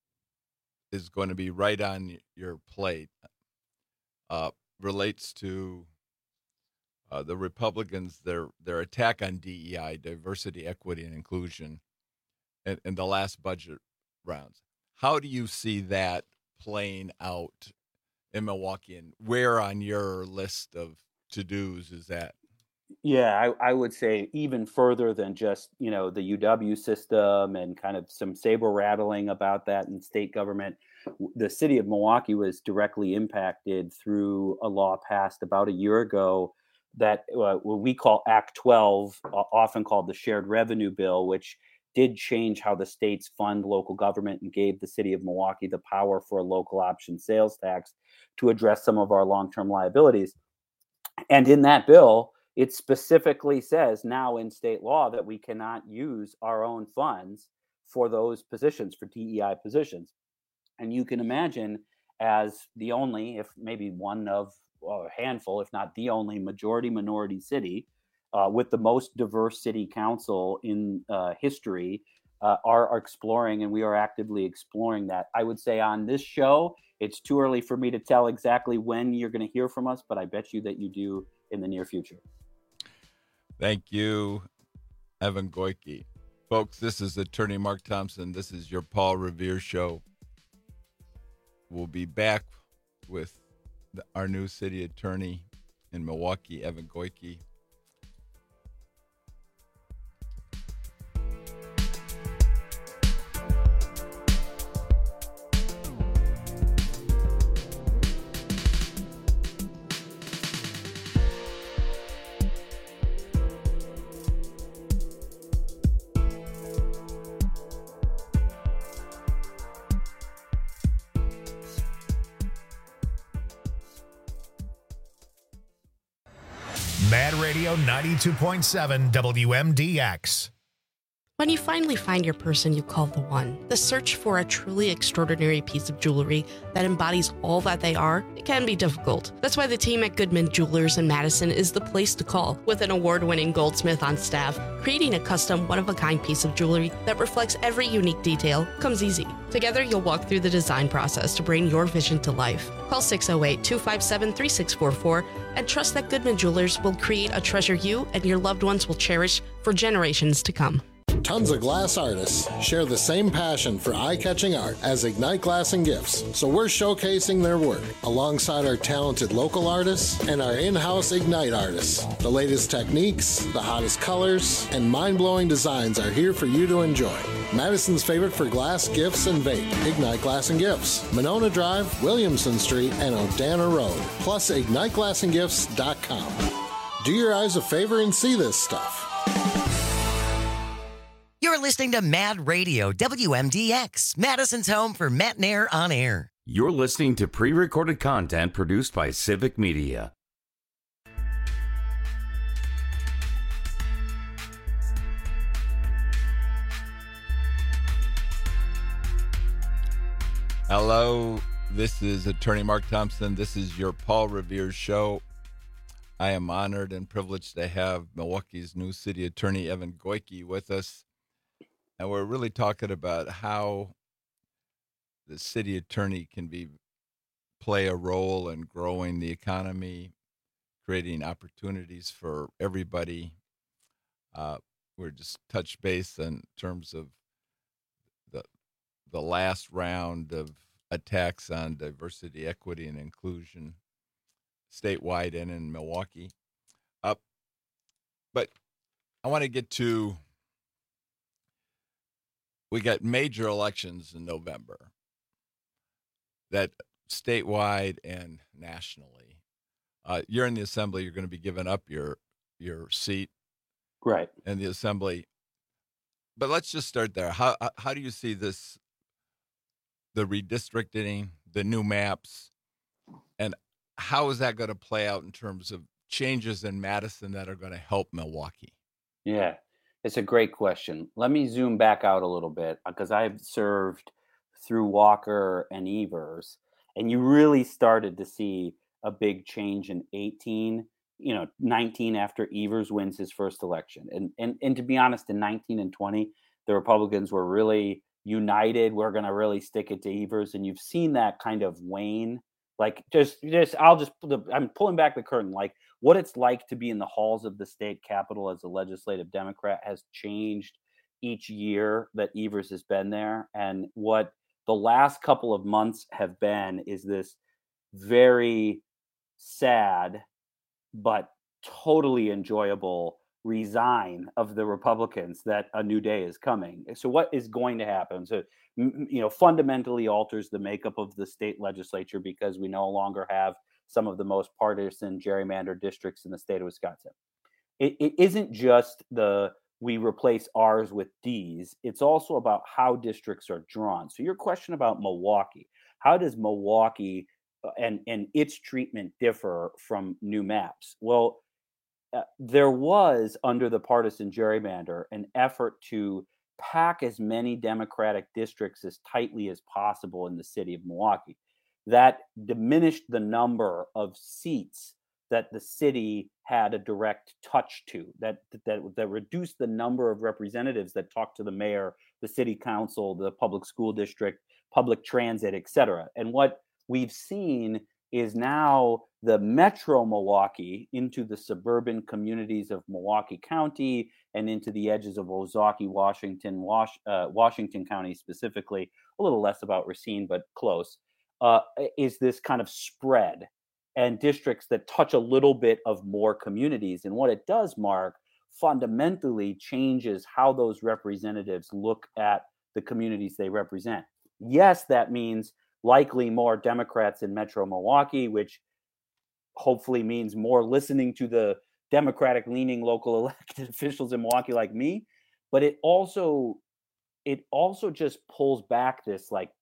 is going to be right on your plate uh, relates to uh, the Republicans, their, their attack on D E I, diversity, equity, and inclusion, in, in the last budget rounds. How do you see that playing out in Milwaukee, and where on your list of to-dos is that? Yeah, I, I would say even further than just, you know, the U W system and kind of some saber rattling about that in state government. The city of Milwaukee was directly impacted through a law passed about a year ago that uh, what we call Act twelve, uh, often called the Shared Revenue Bill, which did change how the states fund local government and gave the city of Milwaukee the power for a local option sales tax to address some of our long-term liabilities. And in that bill, it specifically says now in state law that we cannot use our own funds for those positions, for D E I positions. And you can imagine, as the only, if maybe one of well, a handful, if not the only majority minority city, Uh, with the most diverse city council in uh, history, uh, are, are exploring, and we are actively exploring that. I would say on this show, it's too early for me to tell exactly when you're going to hear from us, but I bet you that you do in the near future. Thank you, Evan Goyke. Folks, this is Attorney Mark Thompson. This is your Paul Revere Show. We'll be back with the, our new city attorney in Milwaukee, Evan Goyke. Mad Radio ninety-two point seven W M D X. When you finally find your person you call the one, the search for a truly extraordinary piece of jewelry that embodies all that they are, it can be difficult. That's why the team at Goodman Jewelers in Madison is the place to call. With an award-winning goldsmith on staff, creating a custom, one-of-a-kind piece of jewelry that reflects every unique detail comes easy. Together, you'll walk through the design process to bring your vision to life. Call six oh eight, two five seven, three six four four and trust that Goodman Jewelers will create a treasure you and your loved ones will cherish for generations to come. Tons of glass artists share the same passion for eye-catching art as Ignite Glass and Gifts, so we're showcasing their work alongside our talented local artists and our in-house Ignite artists. The latest techniques, the hottest colors, and mind-blowing designs are here for you to enjoy. Madison's favorite for glass, gifts, and vape, Ignite Glass and Gifts, Monona Drive, Williamson Street, and Odana Road, plus ignite glass and gifts dot com. Do your eyes a favor and see this stuff. You're listening to Mad Radio, W M D X, Madison's home for Matt Nair on air. You're listening to pre-recorded content produced by Civic Media. Hello, this is Attorney Mark Thompson. This is your Paul Revere Show. I am honored and privileged to have Milwaukee's new city attorney, Evan Goyke, with us. And we're really talking about how the city attorney can be play a role in growing the economy, creating opportunities for everybody. Uh, we're just touch base in terms of the the last round of attacks on diversity, equity, and inclusion statewide and in Milwaukee. Up, uh, but I want to get to. We got major elections in November. That statewide and nationally. Uh, you're in the assembly. You're going to be giving up your your seat, right, in the assembly. But let's just start there. How how do you see this? The redistricting, the new maps, and how is that going to play out in terms of changes in Madison that are going to help Milwaukee? Yeah, it's a great question. Let me zoom back out a little bit because I've served through Walker and Evers, and you really started to see a big change in eighteen, you know, nineteen after Evers wins his first election. And and and to be honest, in nineteen and twenty, the Republicans were really united. We're going to really stick it to Evers, and you've seen that kind of wane. Like just, just I'll just, I'm pulling back the curtain. Like what it's like to be in the halls of the state capitol as a legislative Democrat has changed each year that Evers has been there. And what the last couple of months have been is this very sad, but totally enjoyable resign of the Republicans that a new day is coming. So what is going to happen? So, you know, fundamentally alters the makeup of the state legislature because we no longer have some of the most partisan gerrymandered districts in the state of Wisconsin. It, it isn't just the we replace R's with D's. It's also about how districts are drawn. So your question about Milwaukee, how does Milwaukee and, and its treatment differ from new maps? Well, Uh, there was, under the partisan gerrymander, an effort to pack as many Democratic districts as tightly as possible in the city of Milwaukee. That diminished the number of seats that the city had a direct touch to, that, that, that reduced the number of representatives that talked to the mayor, the city council, the public school district, public transit, et cetera. And what we've seen is now the metro Milwaukee into the suburban communities of Milwaukee County and into the edges of Ozaukee, Washington, Wash, uh, Washington County specifically, a little less about Racine, but close, uh, is this kind of spread and districts that touch a little bit of more communities. And what it does, Mark, fundamentally changes how those representatives look at the communities they represent. Yes, that means likely more Democrats in Metro Milwaukee, which hopefully means more listening to the Democratic-leaning local elected officials in Milwaukee like me. But it also, it also just pulls back this like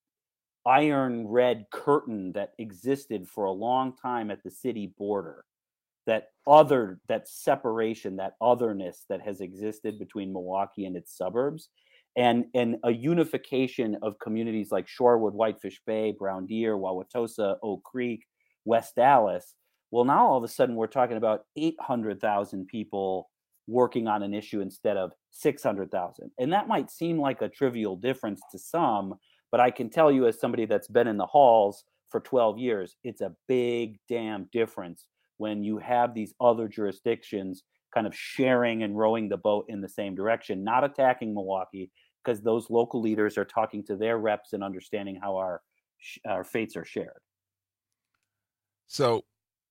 iron red curtain that existed for a long time at the city border. That other, that separation, that otherness that has existed between Milwaukee and its suburbs. And, and a unification of communities like Shorewood, Whitefish Bay, Brown Deer, Wauwatosa, Oak Creek, West Dallas. Well, now all of a sudden we're talking about eight hundred thousand people working on an issue instead of six hundred thousand. And that might seem like a trivial difference to some, but I can tell you as somebody that's been in the halls for twelve years, it's a big damn difference when you have these other jurisdictions kind of sharing and rowing the boat in the same direction, not attacking Milwaukee, because those local leaders are talking to their reps and understanding how our our fates are shared. So,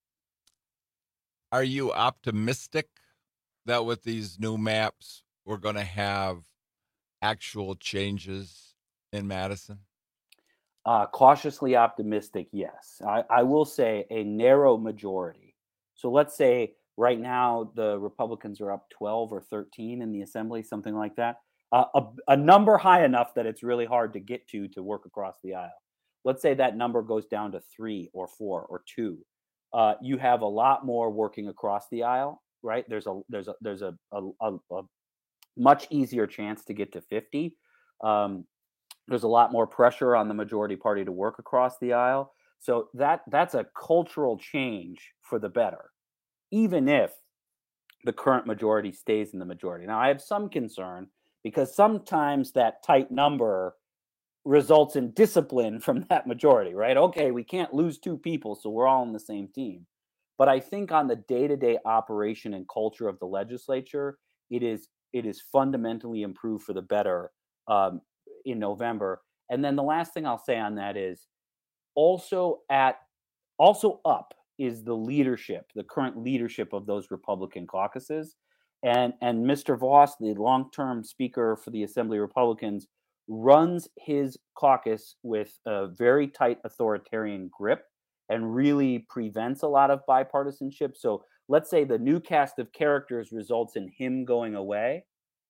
are you optimistic that with these new maps, we're going to have actual changes in Madison? Uh, cautiously optimistic, yes. I, I will say a narrow majority. So let's say right now the Republicans are up twelve or thirteen in the assembly, something like that. Uh, a, a number high enough that it's really hard to get to to work across the aisle. Let's say that number goes down to three or four or two. Uh, you have a lot more working across the aisle, right? There's a there's a there's a a, a, a much easier chance to get to fifty. Um, there's a lot more pressure on the majority party to work across the aisle. So that that's a cultural change for the better, even if the current majority stays in the majority. Now, I have some concern because sometimes that tight number results in discipline from that majority, right? Okay, we can't lose two people, so we're all on the same team. But I think on the day-to-day operation and culture of the legislature, it is it is fundamentally improved for the better um, in November. And then the last thing I'll say on that is also at also up is the leadership, the current leadership of those Republican caucuses. And and Mister Vos, the long-term speaker for the Assembly Republicans, runs his caucus with a very tight authoritarian grip and really prevents a lot of bipartisanship. So let's say the new cast of characters results in him going away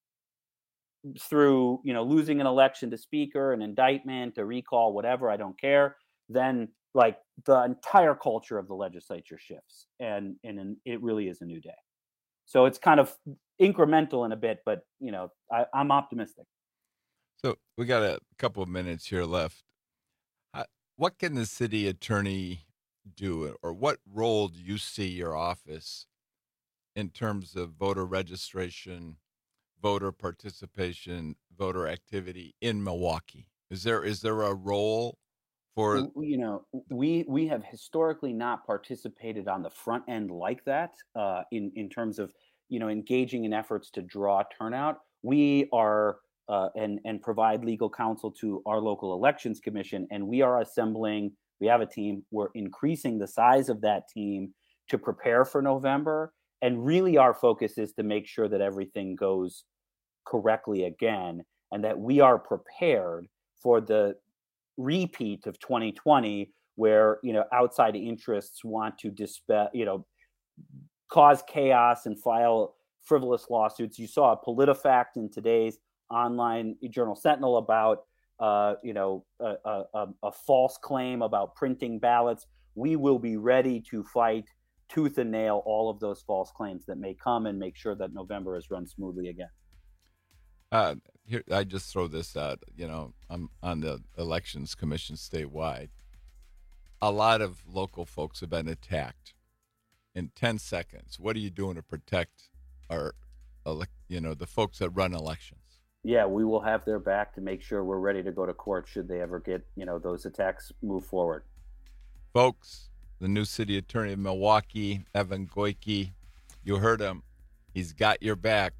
through, you know, losing an election to speaker, an indictment, a recall, whatever, I don't care. Then like the entire culture of the legislature shifts, and and it really is a new day. So it's kind of incremental in a bit, but you know, I, I'm optimistic. So we got a couple of minutes here left. Uh, what can the city attorney do, or what role do you see your office in terms of voter registration, voter participation, voter activity in Milwaukee? Is there is there a role for, you know, we we have historically not participated on the front end like that uh, in in terms of, you know, engaging in efforts to draw turnout. We are uh, and and provide legal counsel to our local elections commission, and we are assembling. We have a team. We're increasing the size of that team to prepare for November, and really our focus is to make sure that everything goes correctly again, and that we are prepared for the repeat of twenty twenty, where, you know, outside interests want to dispel, you know, cause chaos and file frivolous lawsuits. You saw a PolitiFact in today's online Journal Sentinel about, uh, you know, a, a, a false claim about printing ballots. We will be ready to fight tooth and nail all of those false claims that may come and make sure that November is run smoothly again. Uh, here, I just throw this out. You know, I'm on the Elections Commission statewide. A lot of local folks have been attacked. In ten seconds, what are you doing to protect our, you know, the folks that run elections? Yeah, we will have their back to make sure we're ready to go to court should they ever get, you know, those attacks move forward. Folks, the new city attorney of Milwaukee, Evan Goyke, you heard him. He's got your back.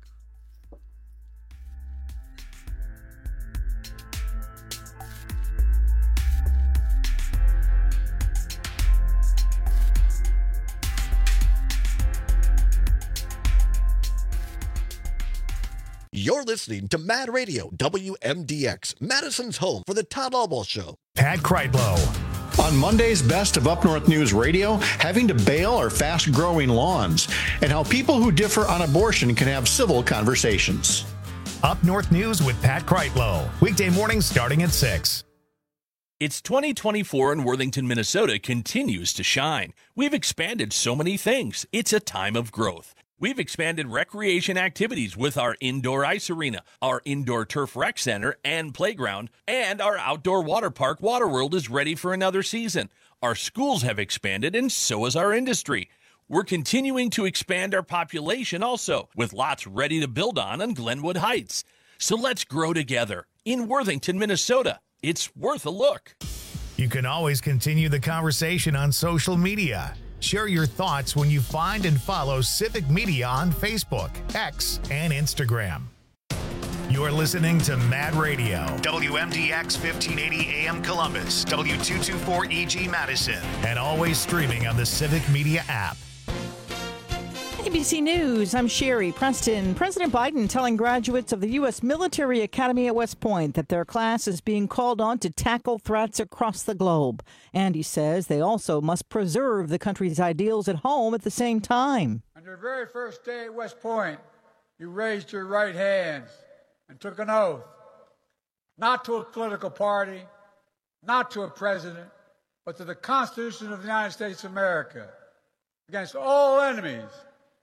You're listening to Mad Radio, W M D X, Madison's home for the Todd Albaugh Show. Pat Kreitlow. On Monday's Best of Up North News Radio, having to bail our fast-growing lawns, and how people who differ on abortion can have civil conversations. Up North News with Pat Kreitlow. Weekday mornings starting at six. It's twenty twenty-four and Worthington, Minnesota continues to shine. We've expanded so many things. It's a time of growth. We've expanded recreation activities with our indoor ice arena, our indoor turf rec center and playground, and our outdoor water park, Waterworld, is ready for another season. Our schools have expanded, and so has our industry. We're continuing to expand our population also, with lots ready to build on on Glenwood Heights. So let's grow together in Worthington, Minnesota. It's worth a look. You can always continue the conversation on social media. Share your thoughts when you find and follow Civic Media on Facebook, X, and Instagram. You're listening to Mad Radio, W M D X fifteen eighty A M Columbus, W two twenty-four E G Madison, and always streaming on the Civic Media app. A B C News, I'm Sherry Preston. President Biden telling graduates of the U S Military Academy at West Point that their class is being called on to tackle threats across the globe. And he says they also must preserve the country's ideals at home at the same time. On your very first day at West Point, you raised your right hands and took an oath, not to a political party, not to a president, but to the Constitution of the United States of America, against all enemies,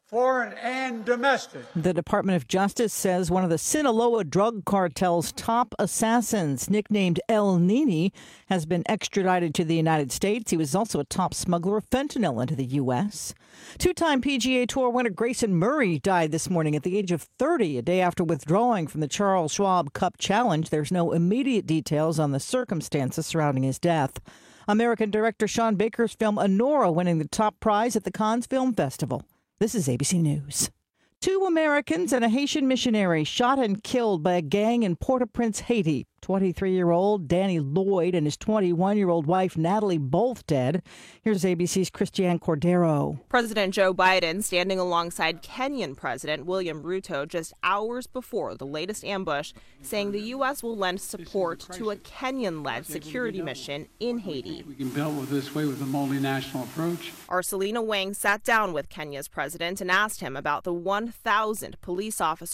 foreign and domestic. The Department of Justice says one of the Sinaloa drug cartel's top assassins, nicknamed El Nini, has been extradited to the United States. He was also a top smuggler of fentanyl into the U S. Two-time P G A Tour winner Grayson Murray died this morning at the age of thirty, a day after withdrawing from the Charles Schwab Cup Challenge. There's no immediate details on the circumstances surrounding his death. American director Sean Baker's film Anora winning the top prize at the Cannes Film Festival. This is A B C News. Two Americans and a Haitian missionary shot and killed by a gang in Port-au-Prince, Haiti. twenty-three-year-old Danny Lloyd and his twenty-one-year-old wife Natalie both dead. Here's A B C's Christiane Cordero. President Joe Biden standing alongside Kenyan President William Ruto just hours before the latest ambush, saying the U S will lend support to a Kenyan-led security mission in Haiti. We can build with this way with a multinational approach. Our Selena Wang sat down with Kenya's president and asked him about the one thousand police officers